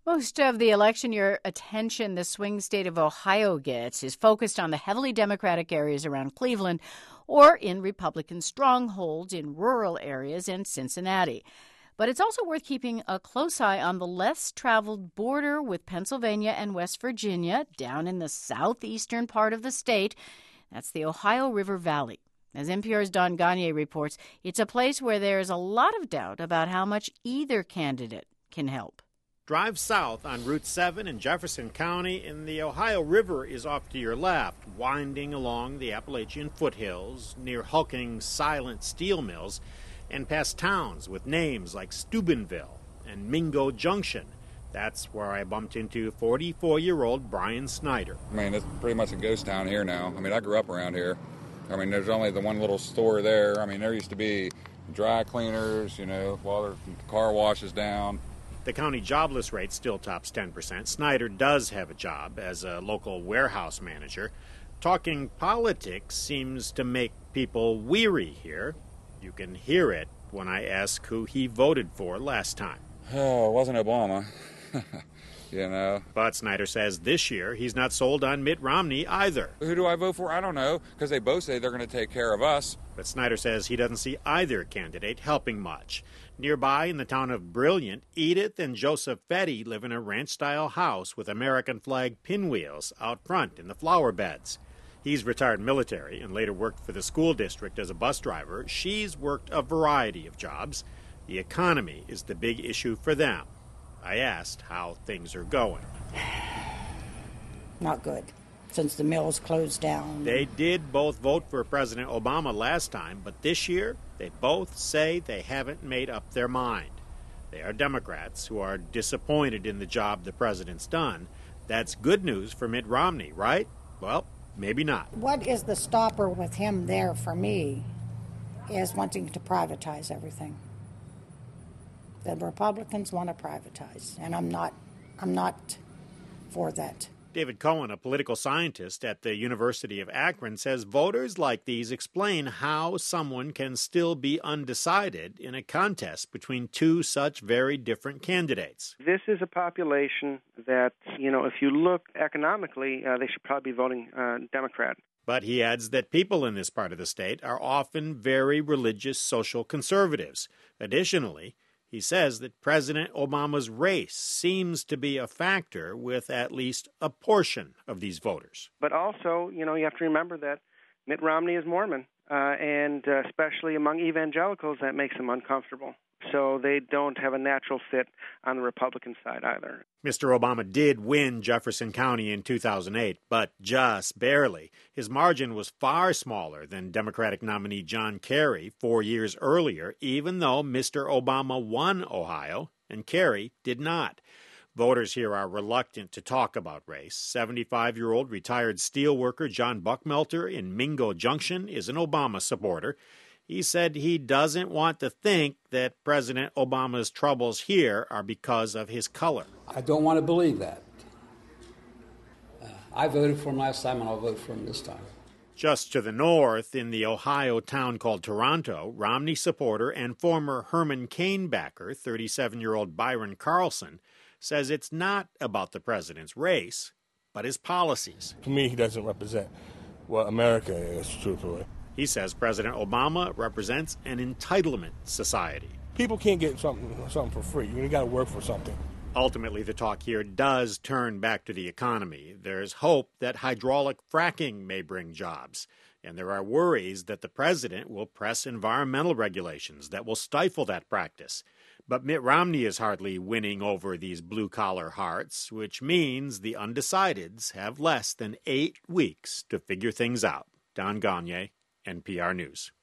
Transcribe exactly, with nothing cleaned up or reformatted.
Most of the election year attention the swing state of Ohio gets is focused on the heavily Democratic areas around Cleveland or in Republican strongholds in rural areas in Cincinnati. But it's also worth keeping a close eye on the less traveled border with Pennsylvania and West Virginia down in the southeastern part of the state. That's the Ohio River Valley. As N P R's Don Gagne reports, it's a place where there's a lot of doubt about how much either candidate can help. Drive south on Route seven in Jefferson County, and the Ohio River is off to your left, winding along the Appalachian foothills near hulking silent steel mills and past towns with names like Steubenville and Mingo Junction. That's where I bumped into forty-four-year-old Brian Snyder. I mean, it's pretty much a ghost town here now. I mean, I grew up around here. I mean, there's only the one little store there. I mean, there used to be dry cleaners, you know, while the car washes down. The county jobless rate still tops ten percent. Snyder does have a job as a local warehouse manager. Talking politics seems to make people weary here. You can hear it when I ask who he voted for last time. Oh, it wasn't Obama. You know. But Snyder says this year he's not sold on Mitt Romney either. Who do I vote for? I don't know, because they both say they're going to take care of us. But Snyder says he doesn't see either candidate helping much. Nearby in the town of Brilliant, Edith and Joseph Fetty live in a ranch-style house with American flag pinwheels out front in the flower beds. He's retired military and later worked for the school district as a bus driver. She's worked a variety of jobs. The economy is the big issue for them. I asked how things are going. Not good, since the mills closed down. They did both vote for President Obama last time, but this year they both say they haven't made up their mind. They are Democrats who are disappointed in the job the president's done. That's good news for Mitt Romney, right? Well, maybe not. What is the stopper with him there for me is wanting to privatize everything. The Republicans want to privatize, and I'm not, I'm not for that. David Cohen, a political scientist at the University of Akron, says voters like these explain how someone can still be undecided in a contest between two such very different candidates. This is a population that, you know, if you look economically, uh, they should probably be voting uh, Democrat. But he adds that people in this part of the state are often very religious social conservatives. Additionally, he says that President Obama's race seems to be a factor with at least a portion of these voters. But also, you know, you have to remember that Mitt Romney is Mormon, uh, and uh, especially among evangelicals, that makes them uncomfortable. So they don't have a natural fit on the Republican side either. Mister Obama did win Jefferson County in two thousand eight, but just barely. His margin was far smaller than Democratic nominee John Kerry four years earlier, even though Mister Obama won Ohio and Kerry did not. Voters here are reluctant to talk about race. seventy-five-year-old retired steelworker John Buckmelter in Mingo Junction is an Obama supporter. He said he doesn't want to think that President Obama's troubles here are because of his color. I don't want to believe that. Uh, I voted for him last time, and I'll vote for him this time. Just to the north, in the Ohio town called Toronto, Romney supporter and former Herman Cain backer, thirty-seven-year-old Byron Carlson, says it's not about the president's race, but his policies. To me, he doesn't represent what America is, truthfully. He says President Obama represents an entitlement society. People can't get something something for free. You got to work for something. Ultimately, the talk here does turn back to the economy. There's hope that hydraulic fracking may bring jobs. And there are worries that the president will press environmental regulations that will stifle that practice. But Mitt Romney is hardly winning over these blue-collar hearts, which means the undecideds have less than eight weeks to figure things out. Don Gagne, N P R News.